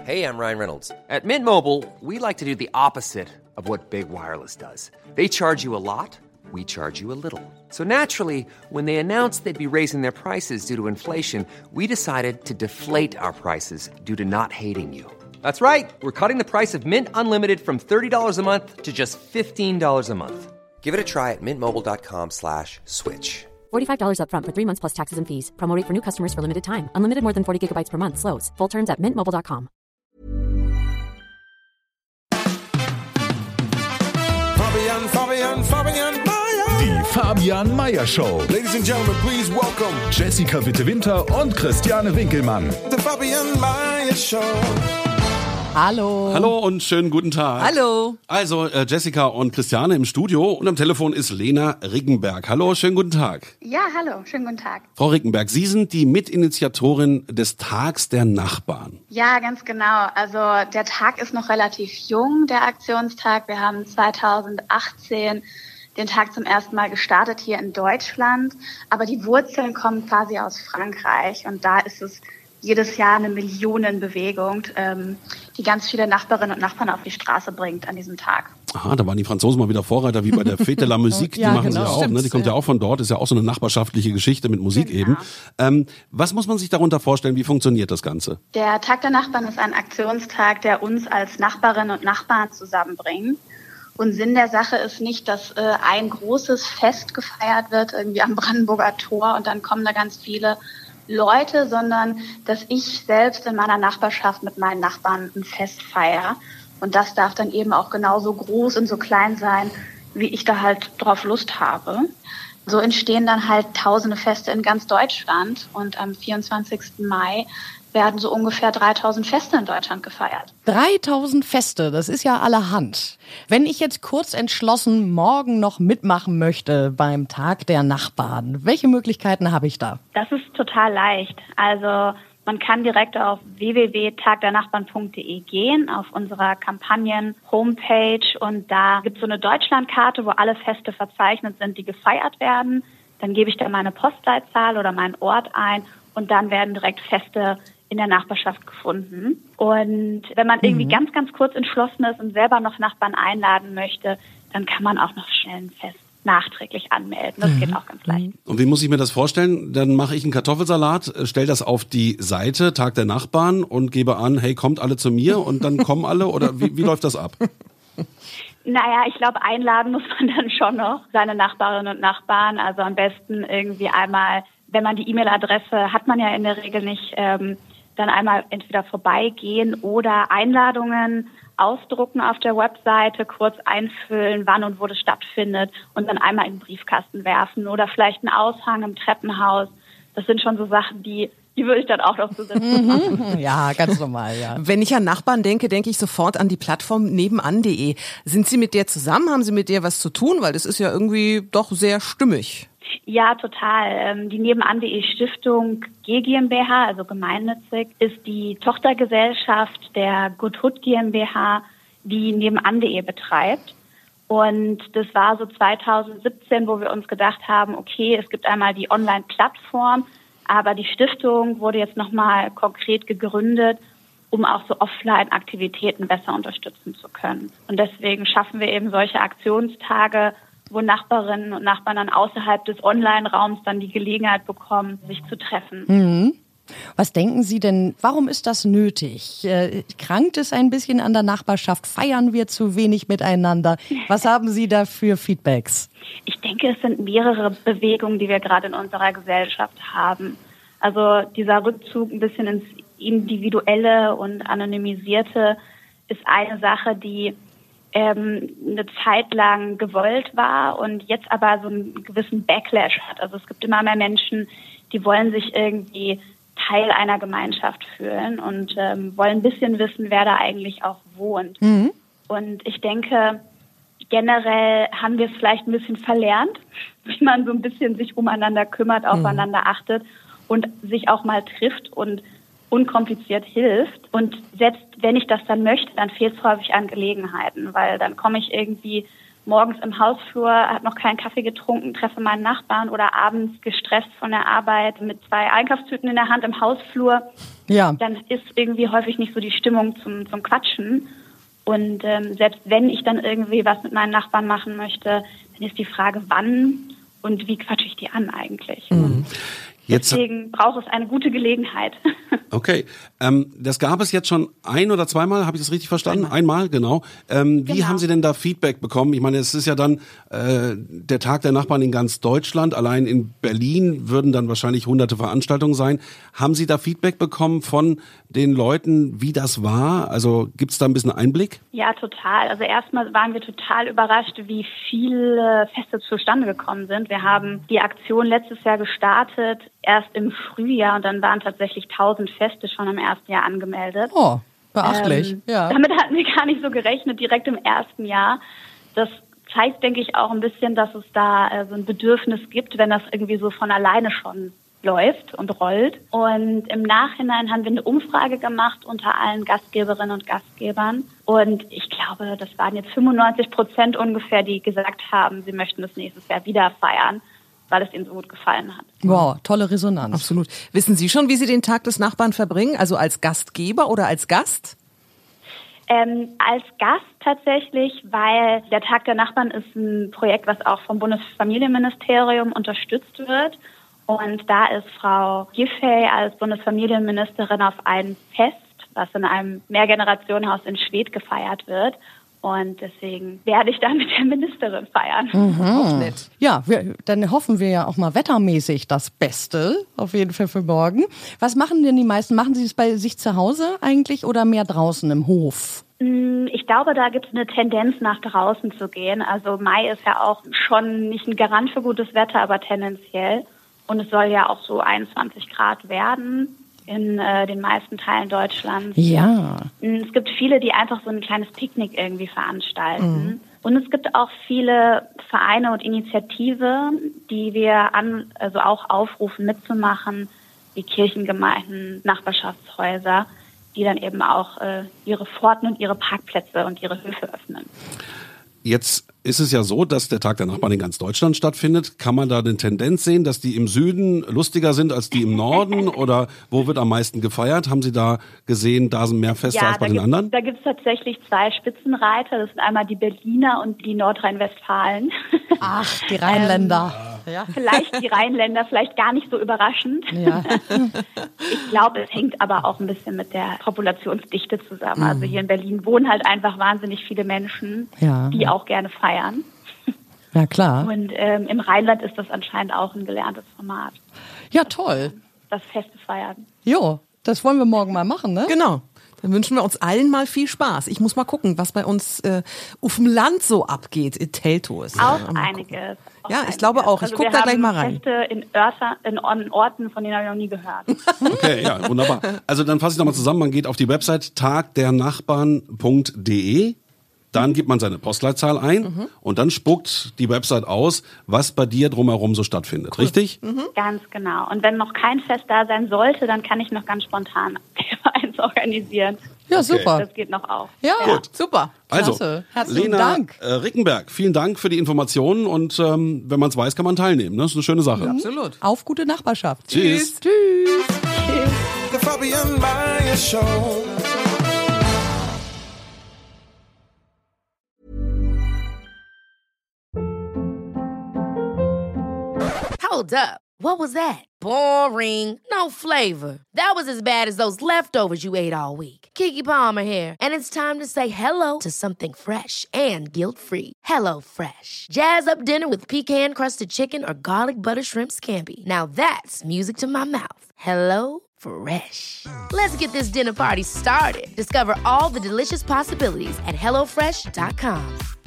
Hey, I'm Ryan Reynolds. At Mint Mobile, we like to do the opposite of what Big Wireless does. They charge you a lot, we charge you a little. So naturally, when they announced they'd be raising their prices due to inflation, we decided to deflate our prices due to not hating you. That's right. We're cutting the price of Mint Unlimited from $30 a month to just $15 a month. Give it a try at mintmobile.com/switch. $45 up front for 3 months plus taxes and fees. Promo rate for new customers for limited time. Unlimited more than 40 gigabytes per month. Slows full terms at mintmobile.com. Fabian Meyer. Die Fabian Meyer Show. Ladies and gentlemen, please welcome Jessica Witte-Winter und Christiane Winkelmann. the Fabian Meyer Show. Hallo. Hallo und schönen guten Tag. Hallo. Also Jessica und Christiane im Studio und am Telefon ist Lena Riggenberg. Hallo, schönen guten Tag. Ja, hallo, schönen guten Tag. Frau Riggenberg, Sie sind die Mitinitiatorin des Tags der Nachbarn. Ja, ganz genau. Also der Tag ist noch relativ jung, der Aktionstag. Wir haben 2018 den Tag zum ersten Mal gestartet hier in Deutschland. Aber die Wurzeln kommen quasi aus Frankreich und da ist es jedes Jahr eine Millionenbewegung, die ganz viele Nachbarinnen und Nachbarn auf die Straße bringt an diesem Tag. Aha, da waren die Franzosen mal wieder Vorreiter, wie bei der Fête de la Musique. Ja, die machen genau, sie ja auch, stimmt, ne? Die kommt ja auch von dort, ist ja auch so eine nachbarschaftliche Geschichte mit Musik Genau. eben. Was muss man sich darunter vorstellen, wie funktioniert das Ganze? Der Tag der Nachbarn ist ein Aktionstag, der uns als Nachbarinnen und Nachbarn zusammenbringt. Und Sinn der Sache ist nicht, dass ein großes Fest gefeiert wird, irgendwie am Brandenburger Tor und dann kommen da ganz viele Leute, sondern dass ich selbst in meiner Nachbarschaft mit meinen Nachbarn ein Fest feiere. Und das darf dann eben auch genauso groß und so klein sein, wie ich da halt drauf Lust habe. So entstehen dann halt tausende Feste in ganz Deutschland. Und am 24. Mai werden so ungefähr 3000 Feste in Deutschland gefeiert. 3000 Feste, das ist ja allerhand. Wenn ich jetzt kurz entschlossen morgen noch mitmachen möchte beim Tag der Nachbarn, welche Möglichkeiten habe ich da? Das ist total leicht. Also man kann direkt auf www.tagdernachbarn.de gehen, auf unserer Kampagnen-Homepage. Und da gibt es so eine Deutschlandkarte, wo alle Feste verzeichnet sind, die gefeiert werden. Dann gebe ich da meine Postleitzahl oder meinen Ort ein und dann werden direkt Feste in der Nachbarschaft gefunden. Und wenn man irgendwie ganz, ganz kurz entschlossen ist und selber noch Nachbarn einladen möchte, dann kann man auch noch schnell ein Fest nachträglich anmelden. Das geht auch ganz leicht. Und wie muss ich mir das vorstellen? Dann mache ich einen Kartoffelsalat, stelle das auf die Seite, Tag der Nachbarn und gebe an, hey, kommt alle zu mir und dann kommen alle oder wie läuft das ab? Naja, ich glaube, einladen muss man dann schon noch seine Nachbarinnen und Nachbarn. Also am besten irgendwie einmal, wenn man die E-Mail-Adresse hat man ja in der Regel nicht, dann einmal entweder vorbeigehen oder Einladungen ausdrucken auf der Webseite, kurz einfüllen, wann und wo das stattfindet und dann einmal in den Briefkasten werfen oder vielleicht einen Aushang im Treppenhaus. Das sind schon so Sachen, die würde ich dann auch noch zusätzlich machen. Ja, ganz normal, ja. Wenn ich an Nachbarn denke, denke ich sofort an die Plattform nebenan.de. Sind Sie mit der zusammen? Haben Sie mit der was zu tun? Weil das ist ja irgendwie doch sehr stimmig. Ja, total. Die Nebenan.de Stiftung GmbH, also gemeinnützig, ist die Tochtergesellschaft der Good Hood GmbH, die Nebenan.de betreibt. Und das war so 2017, wo wir uns gedacht haben, okay, es gibt einmal die Online-Plattform, aber die Stiftung wurde jetzt nochmal konkret gegründet, um auch so Offline-Aktivitäten besser unterstützen zu können. Und deswegen schaffen wir eben solche Aktionstage, wo Nachbarinnen und Nachbarn dann außerhalb des Online-Raums dann die Gelegenheit bekommen, sich zu treffen. Was denken Sie denn, warum ist das nötig? Krankt es ein bisschen an der Nachbarschaft? Feiern wir zu wenig miteinander? Was haben Sie da für Feedbacks? Ich denke, es sind mehrere Bewegungen, die wir gerade in unserer Gesellschaft haben. Also dieser Rückzug ein bisschen ins Individuelle und Anonymisierte ist eine Sache, die eine Zeit lang gewollt war und jetzt aber so einen gewissen Backlash hat. Also es gibt immer mehr Menschen, die wollen sich irgendwie Teil einer Gemeinschaft fühlen und wollen ein bisschen wissen, wer da eigentlich auch wohnt. Und ich denke, generell haben wir es vielleicht ein bisschen verlernt, wie man so ein bisschen sich umeinander kümmert, aufeinander achtet und sich auch mal trifft und unkompliziert hilft. Und selbst wenn ich das dann möchte, dann fehlt es häufig an Gelegenheiten, weil dann komme ich irgendwie morgens im Hausflur, habe noch keinen Kaffee getrunken, treffe meinen Nachbarn oder abends gestresst von der Arbeit mit 2 Einkaufstüten in der Hand im Hausflur, dann ist irgendwie häufig nicht so die Stimmung zum Quatschen. Und selbst wenn ich dann irgendwie was mit meinen Nachbarn machen möchte, dann ist die Frage, wann und wie quatsche ich die an eigentlich. Deswegen braucht es eine gute Gelegenheit. Okay, das gab es jetzt schon 1 oder 2 Mal, habe ich das richtig verstanden? Einmal, genau. Wie haben Sie denn da Feedback bekommen? Ich meine, es ist ja dann der Tag der Nachbarn in ganz Deutschland. Allein in Berlin würden dann wahrscheinlich hunderte Veranstaltungen sein. Haben Sie da Feedback bekommen von den Leuten, wie das war? Also gibt es da ein bisschen Einblick? Ja, total. Also erstmal waren wir total überrascht, wie viele Feste zustande gekommen sind. Wir haben die Aktion letztes Jahr gestartet, erst im Frühjahr, und dann waren tatsächlich 1000 Feste schon im ersten Jahr angemeldet. Oh, beachtlich. Damit hatten wir gar nicht so gerechnet, direkt im ersten Jahr. Das zeigt, denke ich, auch ein bisschen, dass es da so ein Bedürfnis gibt, wenn das irgendwie so von alleine schon läuft und rollt. Und im Nachhinein haben wir eine Umfrage gemacht unter allen Gastgeberinnen und Gastgebern. Und ich glaube, das waren jetzt 95% ungefähr, die gesagt haben, sie möchten das nächstes Jahr wieder feiern, weil es ihnen so gut gefallen hat. Wow, tolle Resonanz. Absolut. Wissen Sie schon, wie Sie den Tag des Nachbarn verbringen? Also als Gastgeber oder als Gast? Als Gast tatsächlich, weil der Tag der Nachbarn ist ein Projekt, was auch vom Bundesfamilienministerium unterstützt wird. Und da ist Frau Giffey als Bundesfamilienministerin auf einem Fest, was in einem Mehrgenerationenhaus in Schwedt gefeiert wird. Und deswegen werde ich da mit der Ministerin feiern. Auch nett. Ja, dann hoffen wir ja auch mal wettermäßig das Beste, auf jeden Fall für morgen. Was machen denn die meisten? Machen Sie es bei sich zu Hause eigentlich oder mehr draußen im Hof? Ich glaube, da gibt es eine Tendenz, nach draußen zu gehen. Also Mai ist ja auch schon nicht ein Garant für gutes Wetter, aber tendenziell. Und es soll ja auch so 21 Grad werden in den meisten Teilen Deutschlands. Ja. Es gibt viele, die einfach so ein kleines Picknick irgendwie veranstalten. Und es gibt auch viele Vereine und Initiativen, die wir auch aufrufen, mitzumachen, wie Kirchengemeinden, Nachbarschaftshäuser, die dann eben auch ihre Pforten und ihre Parkplätze und ihre Höfe öffnen. Jetzt ist es ja so, dass der Tag der Nachbarn in ganz Deutschland stattfindet. Kann man da eine Tendenz sehen, dass die im Süden lustiger sind als die im Norden? Oder wo wird am meisten gefeiert? Haben Sie da gesehen, da sind mehr Feste als bei den anderen? Da gibt es tatsächlich 2 Spitzenreiter. Das sind einmal die Berliner und die Nordrhein-Westfalen. Ach, die Rheinländer. Ja. Vielleicht die Rheinländer, vielleicht gar nicht so überraschend. Ja. Ich glaube, es hängt aber auch ein bisschen mit der Populationsdichte zusammen. Also hier in Berlin wohnen halt einfach wahnsinnig viele Menschen, die auch gerne feiern. Ja, klar. Und im Rheinland ist das anscheinend auch ein gelerntes Format. Ja, toll. Das Feste feiern. Jo, das wollen wir morgen mal machen, ne? Genau. Dann wünschen wir uns allen mal viel Spaß. Ich muss mal gucken, was bei uns auf dem Land so abgeht in Teltow. Auch einiges. Ja, ich glaube auch. Ich gucke da gleich mal rein. Feste in Orten, von denen habe ich noch nie gehört. Okay, ja, wunderbar. Also dann fasse ich nochmal zusammen. Man geht auf die Website tagdernachbarn.de. Dann gibt man seine Postleitzahl ein und dann spuckt die Website aus, was bei dir drumherum so stattfindet. Cool. Richtig? Ganz genau. Und wenn noch kein Fest da sein sollte, dann kann ich noch ganz spontan eins organisieren. Ja, super. Das geht noch auch. Ja, gut. Super. Also, Klasse. Herzlichen Lena Dank. Rickenberg, vielen Dank für die Informationen und wenn man es weiß, kann man teilnehmen. Das ist eine schöne Sache. Absolut. Auf gute Nachbarschaft. Tschüss. Tschüss. The Fabian Meyer Show. Hold up. What was that? Boring. No flavor. That was as bad as those leftovers you ate all week. Keke Palmer here, and it's time to say hello to something fresh and guilt-free. Hello Fresh. Jazz up dinner with pecan-crusted chicken or garlic butter shrimp scampi. Now that's music to my mouth. Hello Fresh. Let's get this dinner party started. Discover all the delicious possibilities at HelloFresh.com.